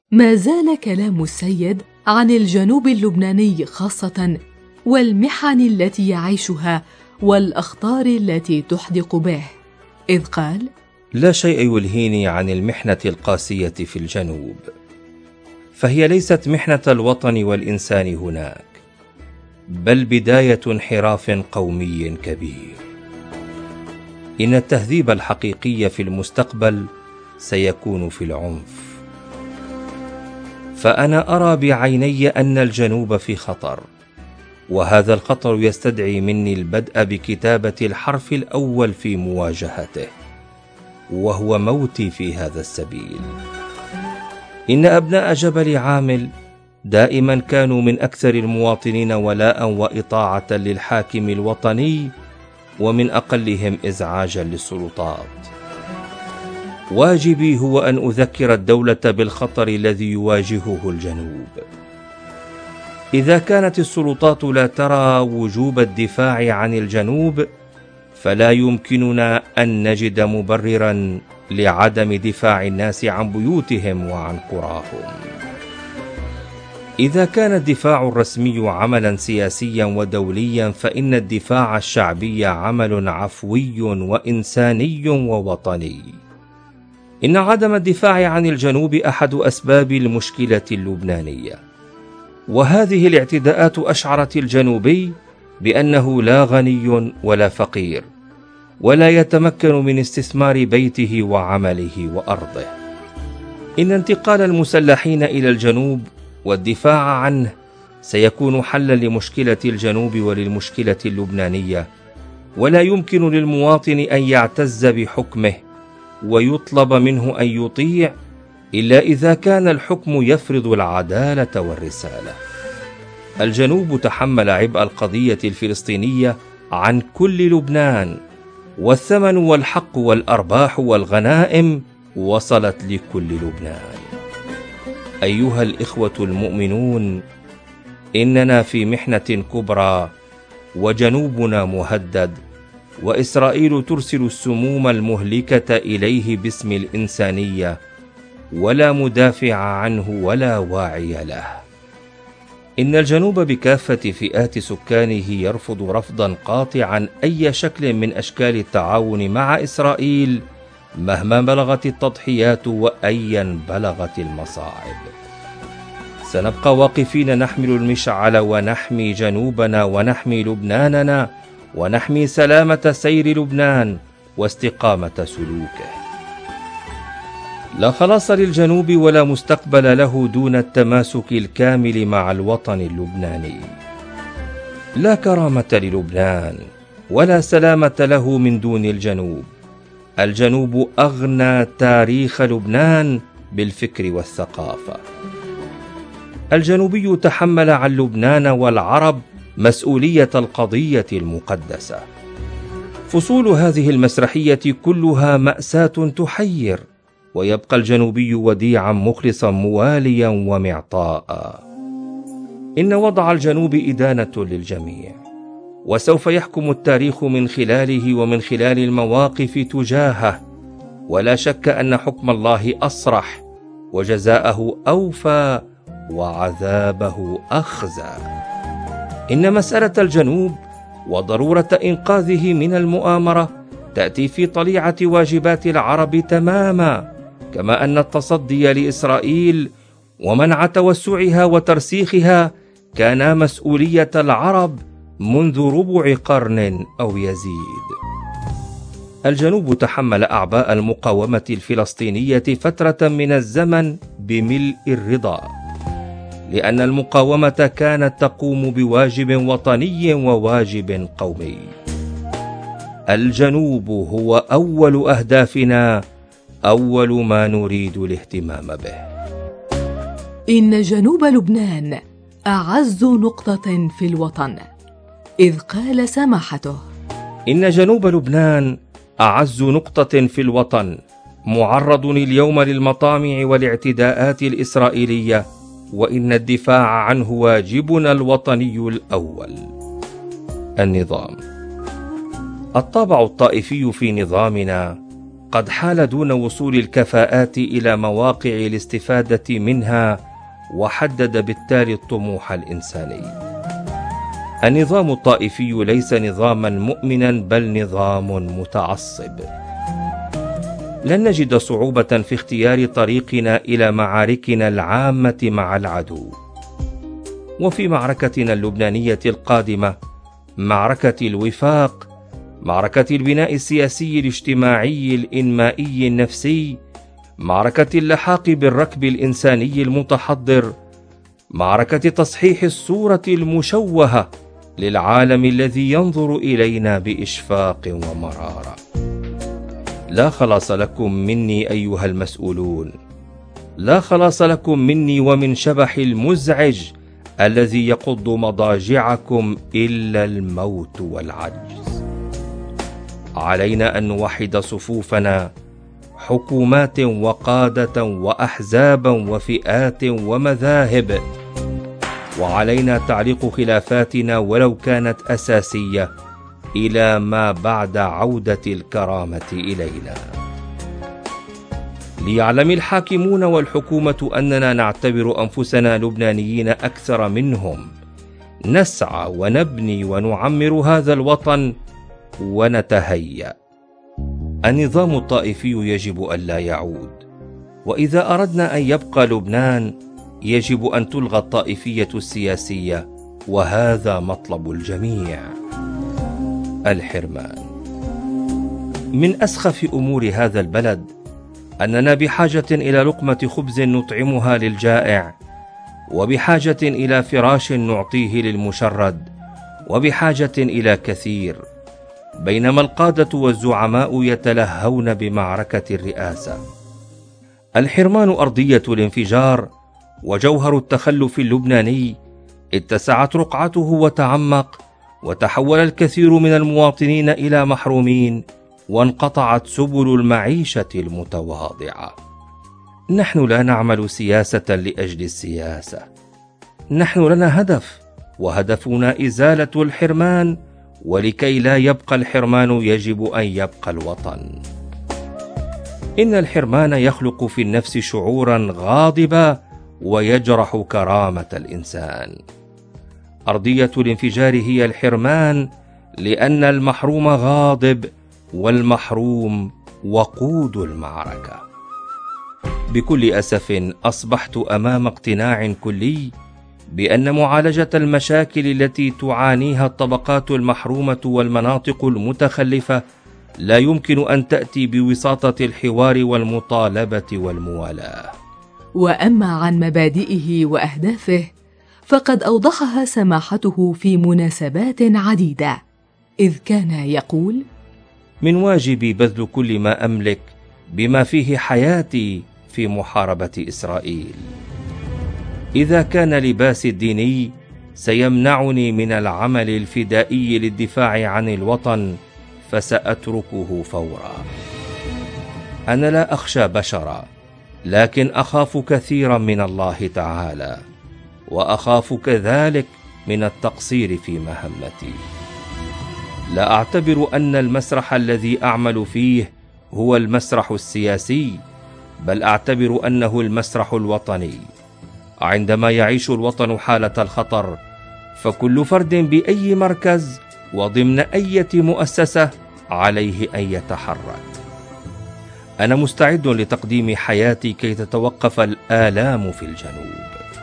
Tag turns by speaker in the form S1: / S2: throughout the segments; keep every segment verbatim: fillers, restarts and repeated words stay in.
S1: ما زال كلام السيد عن الجنوب اللبناني خاصة، والمحن التي يعيشها والأخطار التي تحدق به، إذ قال:
S2: لا شيء يلهيني عن المحنة القاسية في الجنوب، فهي ليست محنة الوطن والإنسان هناك، بل بداية انحراف قومي كبير. إن التهذيب الحقيقي في المستقبل سيكون في العنف، فأنا أرى بعيني أن الجنوب في خطر، وهذا الخطر يستدعي مني البدء بكتابة الحرف الأول في مواجهته، وهو موتي في هذا السبيل. إن أبناء جبل عامل دائما كانوا من أكثر المواطنين ولاء وإطاعة للحاكم الوطني، ومن أقلهم إزعاجا للسلطات. واجبي هو أن أذكر الدولة بالخطر الذي يواجهه الجنوب. إذا كانت السلطات لا ترى وجوب الدفاع عن الجنوب، فلا يمكننا أن نجد مبررا لعدم دفاع الناس عن بيوتهم وعن قراهم. إذا كان الدفاع الرسمي عملا سياسيا ودوليا، فإن الدفاع الشعبي عمل عفوي وإنساني ووطني. إن عدم الدفاع عن الجنوب أحد أسباب المشكلة اللبنانية، وهذه الاعتداءات أشعرت الجنوبي بأنه لا غني ولا فقير، ولا يتمكن من استثمار بيته وعمله وأرضه. إن انتقال المسلحين إلى الجنوب والدفاع عنه سيكون حلا لمشكلة الجنوب وللمشكلة اللبنانية، ولا يمكن للمواطن أن يعتز بحكمه ويطلب منه أن يطيع إلا إذا كان الحكم يفرض العدالة والرسالة. الجنوب تحمل عبء القضية الفلسطينية عن كل لبنان، والثمن والحق والأرباح والغنائم وصلت لكل لبنان. أيها الإخوة المؤمنون، إننا في محنة كبرى، وجنوبنا مهدد، وإسرائيل ترسل السموم المهلكة إليه باسم الإنسانية، ولا مدافع عنه ولا واعي له. إن الجنوب بكافة فئات سكانه يرفض رفضا قاطعا أي شكل من أشكال التعاون مع إسرائيل، مهما بلغت التضحيات وأيا بلغت المصاعب. سنبقى واقفين نحمل المشعل ونحمي جنوبنا ونحمي لبناننا، ونحمي سلامة سير لبنان واستقامة سلوكه. لا خلاص للجنوب ولا مستقبل له دون التماسك الكامل مع الوطن اللبناني. لا كرامة للبنان ولا سلامة له من دون الجنوب. الجنوب أغنى تاريخ لبنان بالفكر والثقافة. الجنوبي تحمل عن لبنان والعرب مسؤولية القضية المقدسة. فصول هذه المسرحية كلها مأساة تحير، ويبقى الجنوبي وديعا مخلصا مواليا ومعطاء. إن وضع الجنوب إدانة للجميع، وسوف يحكم التاريخ من خلاله ومن خلال المواقف تجاهه، ولا شك أن حكم الله أصرح، وجزاءه أوفى، وعذابه أخزى. إن مسألة الجنوب وضرورة إنقاذه من المؤامرة تأتي في طليعة واجبات العرب تماما، كما أن التصدي لإسرائيل ومنع توسعها وترسيخها كان مسؤولية العرب منذ ربع قرن أو يزيد. الجنوب تحمل أعباء المقاومة الفلسطينية فترة من الزمن بملء الرضا، لأن المقاومة كانت تقوم بواجب وطني وواجب قومي. الجنوب هو أول أهدافنا، أول ما نريد الاهتمام به.
S1: إن جنوب لبنان أعز نقطة في الوطن، إذ قال سماحته:
S2: إن جنوب لبنان أعز نقطة في الوطن، معرض اليوم للمطامع والاعتداءات الإسرائيلية، وإن الدفاع عنه واجبنا الوطني الأول. النظام. الطابع الطائفي في نظامنا قد حال دون وصول الكفاءات إلى مواقع الاستفادة منها، وحدد بالتالي الطموح الإنساني. النظام الطائفي ليس نظاما مؤمنا، بل نظام متعصب. لن نجد صعوبة في اختيار طريقنا إلى معاركنا العامة مع العدو. وفي معركتنا اللبنانية القادمة، معركة الوفاق، معركة البناء السياسي الاجتماعي الإنمائي النفسي، معركة اللحاق بالركب الإنساني المتحضر، معركة تصحيح الصورة المشوهة للعالم الذي ينظر إلينا بإشفاق ومرارة. لا خلاص لكم مني أيها المسؤولون، لا خلاص لكم مني ومن شبح المزعج الذي يقض مضاجعكم إلا الموت والعجز. علينا أن نوحد صفوفنا، حكومات وقادة وأحزابا وفئات ومذاهب، وعلينا تعليق خلافاتنا ولو كانت أساسية إلى ما بعد عودة الكرامة إلينا. ليعلم الحاكمون والحكومة أننا نعتبر أنفسنا لبنانيين أكثر منهم، نسعى ونبني ونعمر هذا الوطن ونتهيأ. النظام الطائفي يجب أن لا يعود، وإذا أردنا أن يبقى لبنان يجب أن تلغى الطائفية السياسية، وهذا مطلب الجميع. الحرمان. من أسخف أمور هذا البلد أننا بحاجة إلى لقمة خبز نطعمها للجائع، وبحاجة إلى فراش نعطيه للمشرد، وبحاجة إلى كثير، بينما القادة والزعماء يتلهون بمعركة الرئاسة. الحرمان أرضية الانفجار وجوهر التخلف اللبناني، اتسعت رقعته وتعمق، وتحول الكثير من المواطنين إلى محرومين، وانقطعت سبل المعيشة المتواضعة. نحن لا نعمل سياسة لأجل السياسة، نحن لنا هدف، وهدفنا إزالة الحرمان، ولكي لا يبقى الحرمان يجب أن يبقى الوطن. إن الحرمان يخلق في النفس شعورا غاضبا ويجرح كرامة الإنسان. أرضية الانفجار هي الحرمان، لأن المحروم غاضب، والمحروم وقود المعركة. بكل أسف أصبحت أمام اقتناع كلي بأن معالجة المشاكل التي تعانيها الطبقات المحرومة والمناطق المتخلفة لا يمكن أن تأتي بوساطة الحوار والمطالبة والموالاة.
S1: وأما عن مبادئه وأهدافه فقد أوضحها سماحته في مناسبات عديدة، إذ كان يقول:
S2: من واجبي بذل كل ما أملك بما فيه حياتي في محاربة إسرائيل. إذا كان لباسي الديني سيمنعني من العمل الفدائي للدفاع عن الوطن فسأتركه فورا. أنا لا أخشى بشرا، لكن أخاف كثيرا من الله تعالى، وأخاف كذلك من التقصير في مهمتي. لا أعتبر أن المسرح الذي أعمل فيه هو المسرح السياسي، بل أعتبر أنه المسرح الوطني. عندما يعيش الوطن حالة الخطر، فكل فرد بأي مركز وضمن أي مؤسسة عليه أن يتحرك. أنا مستعد لتقديم حياتي كي تتوقف الآلام في الجنوب.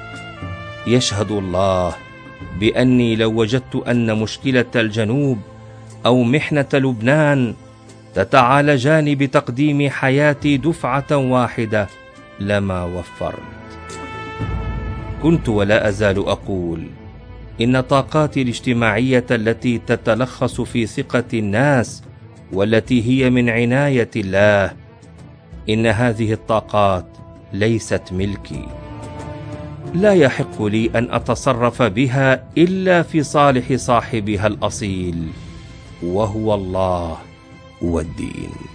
S2: يشهد الله بأني لو وجدت أن مشكلة الجنوب أو محنة لبنان تتعالجان بتقديم حياتي دفعة واحدة لما وفرت. كنت ولا أزال أقول إن طاقاتي الاجتماعية التي تتلخص في ثقة الناس والتي هي من عناية الله، إن هذه الطاقات ليست ملكي. لا يحق لي أن أتصرف بها إلا في صالح صاحبها الأصيل، وهو الله والدين.